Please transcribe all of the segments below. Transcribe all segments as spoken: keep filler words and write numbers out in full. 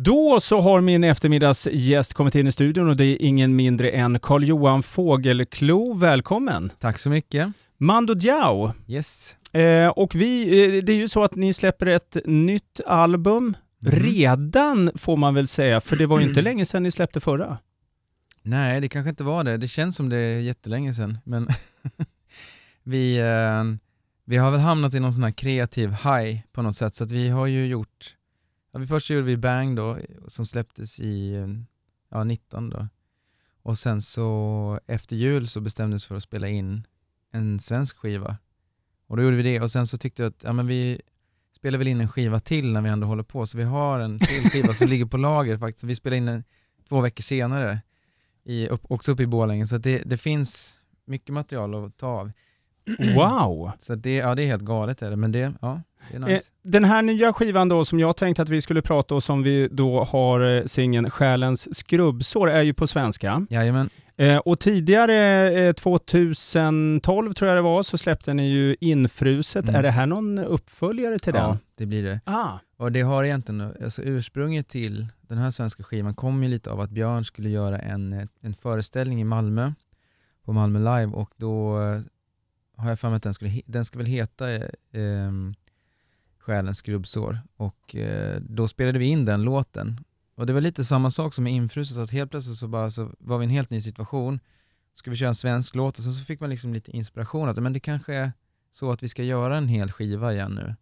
Då så har min eftermiddagsgäst kommit in i studion och det är ingen mindre än Carl-Johan Fågelklo. Välkommen! Tack så mycket. Mando Diao. Yes. Eh, och vi, eh, det är ju så att ni släpper ett nytt album mm. redan, får man väl säga, för det var ju inte länge sedan ni släppte förra. Nej, det kanske inte var det. Det känns som det är jättelänge sedan. Men vi, eh, vi har väl hamnat i någon sån här kreativ high på något sätt. Så att vi har ju gjort... Ja, vi först gjorde vi Bang då, som släpptes i ja, nitton då. Och sen så efter jul så bestämdes för att spela in en svensk skiva. Och då gjorde vi det. Och sen så tyckte jag att ja, men vi spelar väl in en skiva till när vi ändå håller på. Så vi har en till skiva som ligger på lager faktiskt. Vi spelar in den två veckor senare. I, upp, också uppe i Borlänge. Så det, det finns mycket material att ta av. Wow! Så det, ja, det är helt galet är det. Men det, ja, det är nice. Eh, den här nya skivan då som jag tänkte att vi skulle prata om, som vi då har eh, singeln Själens skrubbsår, är ju på svenska. Jajamän. Eh, och tidigare eh, tjugotolv tror jag det var, så släppte ni ju Infruset. Mm. Är det här någon uppföljare till den? Ja, det blir det. Ah. Och det har egentligen, alltså ursprunget till den här svenska skivan kom ju lite av att Björn skulle göra en, en föreställning i Malmö på Malmö Live, och då har jag för mig att den, skulle, den ska väl heta eh, Själens skrubbsår, och eh, då spelade vi in den låten. Och det var lite samma sak som med Infruset, att helt plötsligt så, bara, så var vi i en helt ny situation. Ska vi köra en svensk låt, och så, så fick man liksom lite inspiration att men det kanske är så att vi ska göra en hel skiva igen nu.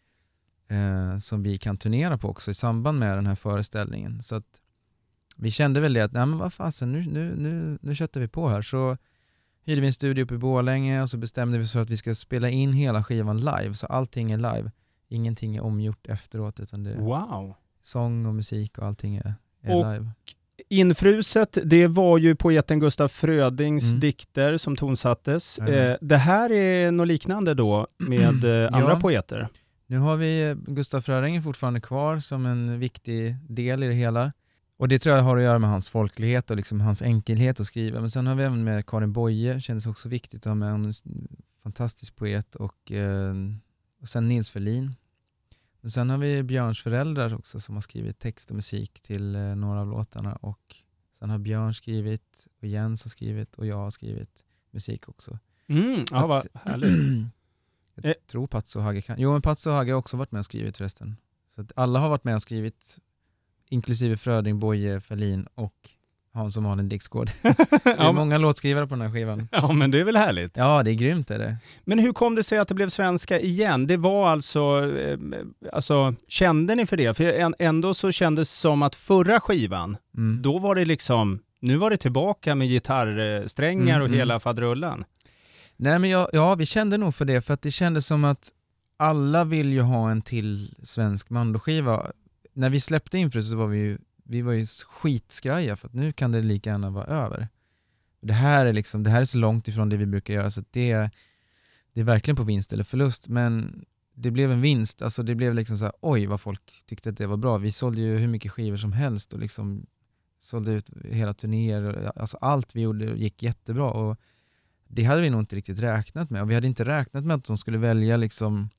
Eh, som vi kan turnera på också i samband med den här föreställningen. Så att vi kände väl det att nej men vad fasen, nu, nu, nu, nu köttar vi på här. Så hyrde vi en studio uppe i Borlänge, och så bestämde vi så att vi ska spela in hela skivan live. Så allting är live. Ingenting är omgjort efteråt, utan det är wow. sång och musik och allting är, är och live. Infruset, det var ju poeten Gustaf Frödings Mm. dikter som tonsattes. Mm. Eh, det här är något liknande då med eh, andra ja. poeter. Nu har vi Gustaf Fröding fortfarande kvar som en viktig del i det hela. Och det tror jag har att göra med hans folklighet och liksom hans enkelhet att skriva. Men sen har vi även med Karin Boye, kändes också viktigt att ha med en fantastisk poet, och, eh, och sen Nils Ferlin. Och sen har vi Björns föräldrar också som har skrivit text och musik till eh, några av låtarna, och sen har Björn skrivit och Jens har skrivit och jag har skrivit musik också. Mm, ja, vad härligt. Jag tror Patso Hage kan. Jo, men Patso Hage har också varit med och skrivit resten. Så att alla har varit med och skrivit, inklusive Fröding, Boye, Ferlin och Hans och Malin Dixgård. Det är ja, många låtskrivare på den här skivan. Ja, men det är väl härligt. Ja, det är grymt är det. Men hur kom det sig att det blev svenska igen? Det var alltså, eh, alltså kände ni för det? För ändå så kändes det som att förra skivan, mm. då var det liksom, nu var det tillbaka med gitarrsträngar mm, och hela mm. fadrullen. Nej, men ja, ja, vi kände nog för det, för att det kändes som att alla vill ju ha en till svensk Mando-skiva. När vi släppte Infrus så var vi ju, vi var ju skitskraja, för att nu kan det lika gärna vara över. Det här är liksom, det här är så långt ifrån det vi brukar göra, så att det, det är verkligen på vinst eller förlust, men det blev en vinst. Alltså det blev liksom så här, oj vad folk tyckte att det var bra. Vi sålde ju hur mycket skivor som helst och liksom sålde ut hela turnéer. Alltså allt vi gjorde gick jättebra, och det hade vi nog inte riktigt räknat med. Och vi hade inte räknat med att de skulle välja liksom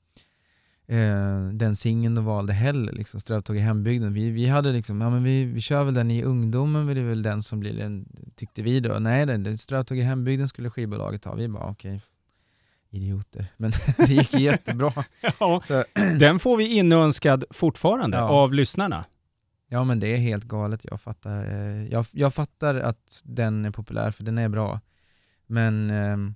eh, den singeln de valde heller, liksom Strövtåg i hembygden. Vi, vi hade liksom, ja men vi, vi kör väl den i ungdomen, men det är väl den som blir den, tyckte vi då. Nej, den, den Strövtåg i hembygden skulle skivbolaget ha. Vi bara okej, okay, idioter. Men det gick jättebra. Ja, så den får vi inönskad fortfarande ja. av lyssnarna. Ja, men det är helt galet. Jag fattar, eh, jag, jag fattar att den är populär, för den är bra. Men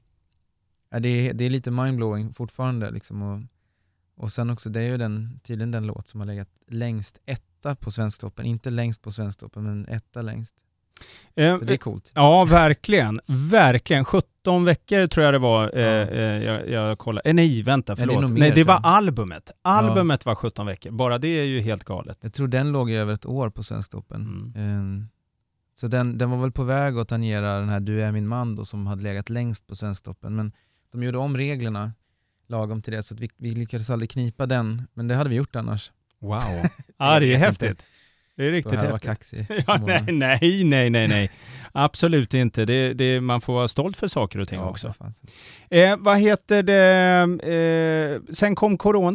eh, det, är, det är lite mindblowing fortfarande. Liksom, och, och sen också, det är ju den, tydligen den låt som har legat längst etta på Svensktoppen. Inte längst på Svensktoppen, men etta längst. Eh, Så det är coolt. Ja, verkligen. Verkligen. sjutton veckor tror jag det var. Ja. Eh, jag, jag kollade. Eh, nej, vänta, förlåt. Nej, det, nej, det var albumet. Albumet ja. var sjutton veckor. Bara det är ju helt galet. Jag tror den låg över ett år på Svensktoppen. Mm. Eh, så den, den var väl på väg att tangera den här Du är min man då, som hade legat längst på Svensktoppen. Men de gjorde om reglerna lagom till det, så att vi, vi lyckades aldrig knipa den. Men det hade vi gjort annars. Wow. Ja, det är häftigt. Det är riktigt häftigt. Ja, nej, nej, nej, nej, nej. Absolut inte. Det, det, man får vara stolt för saker och ting ja, också. Eh, vad heter det? Eh, sen kom corona.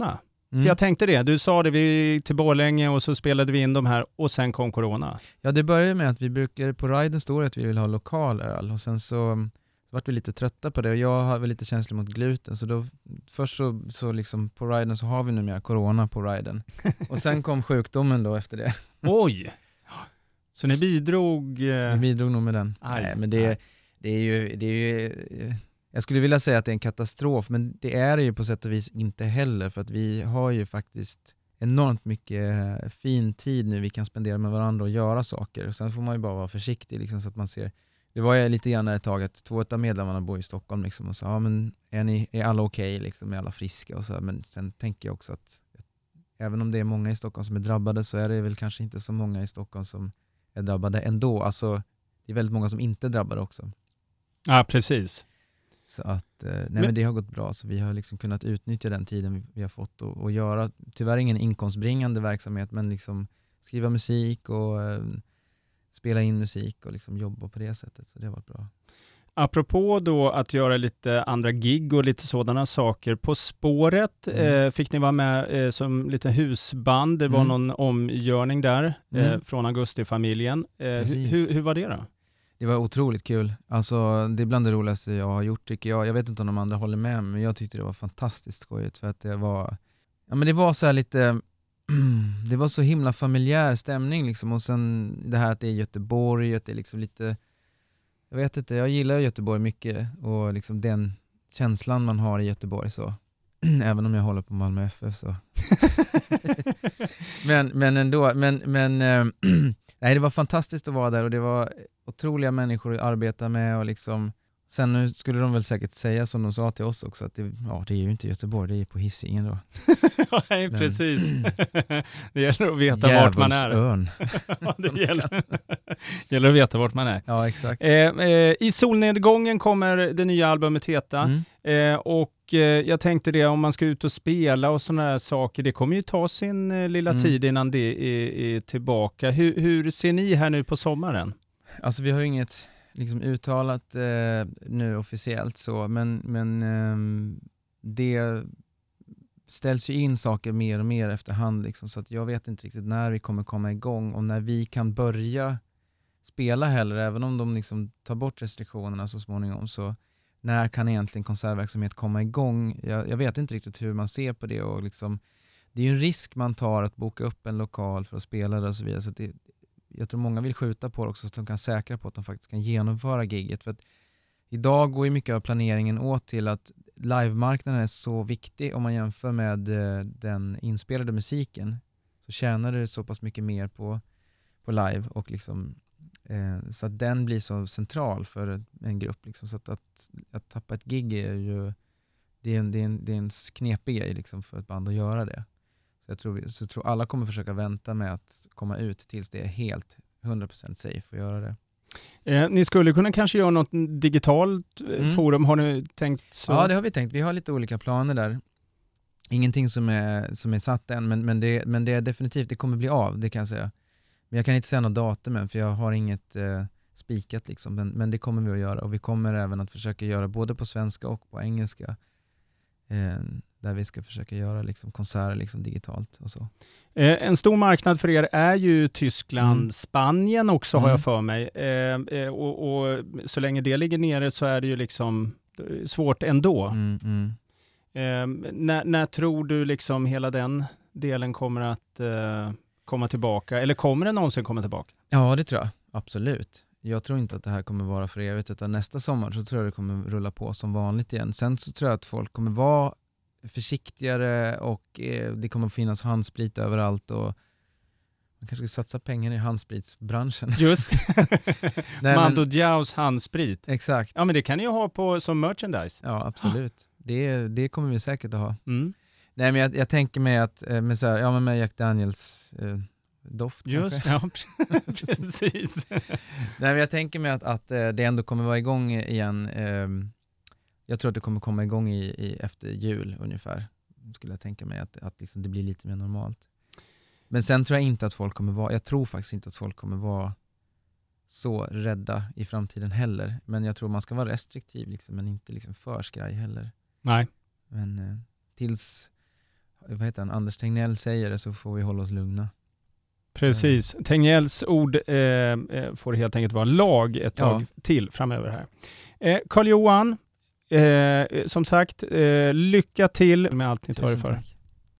För jag tänkte det, du sa det, vi gick till Borlänge och så spelade vi in de här och sen kom corona. Ja, det började med att vi brukar, på riden står att vi vill ha lokal öl och sen så, så vart vi lite trötta på det och jag har väl lite känsla mot gluten så då först så, så liksom på riden så har vi numera corona på riden och sen kom sjukdomen då efter det. Oj! Så ni bidrog... Vi bidrog nog med den. Aj, Nej, men det, det är ju, det är ju jag skulle vilja säga att det är en katastrof men det är det ju på sätt och vis inte heller för att vi har ju faktiskt enormt mycket fin tid nu vi kan spendera med varandra och göra saker och sen får man ju bara vara försiktig liksom, så att man ser. Det var ju lite grann ett tag att två av medlemmarna bor i Stockholm liksom, och sa ja, men är, ni, är alla okej okay, liksom, är alla friska och så, men sen tänker jag också att även om det är många i Stockholm som är drabbade så är det väl kanske inte så många i Stockholm som är drabbade ändå. Alltså det är väldigt många som inte är drabbade också. Ja, precis. Så att, eh, nej men, men det har gått bra så vi har liksom kunnat utnyttja den tiden vi, vi har fått och, och göra, tyvärr ingen inkomstbringande verksamhet men liksom skriva musik och eh, spela in musik och liksom jobba på det sättet så det har varit bra. Apropå då att göra lite andra gig och lite sådana saker. På Spåret mm. eh, fick ni vara med eh, som lite husband. Det var mm. någon omgörning där eh, mm. från Augustifamiljen. Eh, hur, hur var det då? Det var otroligt kul. Alltså, det är bland det roligaste jag har gjort tycker jag. Jag vet inte om de andra håller med men jag tyckte det var fantastiskt skojigt för att det var, ja, men det var så här lite det var så himla familjär stämning liksom. Och sen det här att det är Göteborg, att det är liksom lite, jag vet inte, jag gillar Göteborg mycket och liksom den känslan man har i Göteborg så även om jag håller på Malmö F F så men, men ändå men, men äh, nej, det var fantastiskt att vara där och det var otroliga människor att arbeta med och liksom, sen nu skulle de väl säkert säga som de sa till oss också att det, ja, det är ju inte Göteborg, det är på Hisingen då. Nej, men, precis. Det gäller att veta vart man är. Ja, det gäller. gäller att veta vart man är. Ja, exakt. Eh, eh, I solnedgången kommer det nya albumet heta mm. eh, och eh, jag tänkte det, om man ska ut och spela och sådana här saker, det kommer ju ta sin eh, lilla mm. tid innan det är, är tillbaka. Hur, hur ser ni här nu på sommaren? Alltså vi har ju inget liksom uttalat eh, nu officiellt så, men, men eh, det ställs ju in saker mer och mer efterhand liksom, så att jag vet inte riktigt när vi kommer komma igång och när vi kan börja spela heller, även om de liksom tar bort restriktionerna så småningom, så när kan egentligen konsertverksamhet komma igång? Jag, jag vet inte riktigt hur man ser på det och liksom, det är ju en risk man tar att boka upp en lokal för att spela det och så vidare, så att det, jag tror många vill skjuta på det också så att de kan säkra på att de faktiskt kan genomföra gigget. För att idag går ju mycket av planeringen åt till att livemarknaden är så viktig om man jämför med den inspelade musiken. Så tjänar det så pass mycket mer på, på live och liksom, eh, så att den blir så central för en grupp. Liksom. Så att, att, att tappa ett gig är ju det är en, det är en, det är en knepig grej liksom för ett band att göra det. Så jag tror, vi, så jag tror alla kommer försöka vänta med att komma ut tills det är helt hundra procent safe att göra det. Eh, ni skulle kunna kanske göra något digitalt mm. forum, har ni tänkt så? Ja, det har vi tänkt. Vi har lite olika planer där. Ingenting som är, som är satt än, men, men, det, men det är definitivt, det kommer bli av, det kan jag säga. Men jag kan inte säga något datum än, för jag har inget eh, spikat liksom. Men, men det kommer vi att göra, och vi kommer även att försöka göra både på svenska och på engelska. Eh, där vi ska försöka göra liksom konserter liksom digitalt och så. Eh, en stor marknad för er är ju Tyskland, mm. Spanien också mm. har jag för mig. Eh, eh, och, och så länge det ligger nere så är det ju liksom svårt ändå. Mm, mm. Eh, när, när tror du liksom hela den delen kommer att eh, komma tillbaka? Eller kommer den någonsin komma tillbaka? Ja, det tror jag. Absolut. Jag tror inte att det här kommer vara för evigt, utan nästa sommar så tror jag det kommer rulla på som vanligt igen. Sen så tror jag att folk kommer vara försiktigare och eh, det kommer finnas handsprit överallt och man kanske ska satsa pengar i handspritsbranschen. Just Nej, Mando men... Diaos handsprit. Exakt. Ja, men det kan ni ju ha på som merchandise. Ja, absolut. Ah. Det, det kommer vi säkert att ha. Mm. Nej, men jag, jag tänker mig att med, så här, ja, med Jack Daniels eh, doft. Just, ja, precis. Nej, men jag tänker mig att, att det ändå kommer vara igång igen. Eh, jag tror att det kommer komma igång i, i efter jul ungefär. Skulle jag tänka mig att, att liksom det blir lite mer normalt. Men sen tror jag inte att folk kommer vara, jag tror faktiskt inte att folk kommer vara så rädda i framtiden heller. Men jag tror man ska vara restriktiv liksom, men inte liksom för skraj heller. Nej. Men eh, tills vad heter han, Anders Tegnell säger det, så får vi hålla oss lugna. Precis. Tegnells ord eh, får helt enkelt vara lag ett tag ja. till framöver här. Eh, Carl-Johan, eh, som sagt, eh, lycka till med allt ni tar er för. Tack.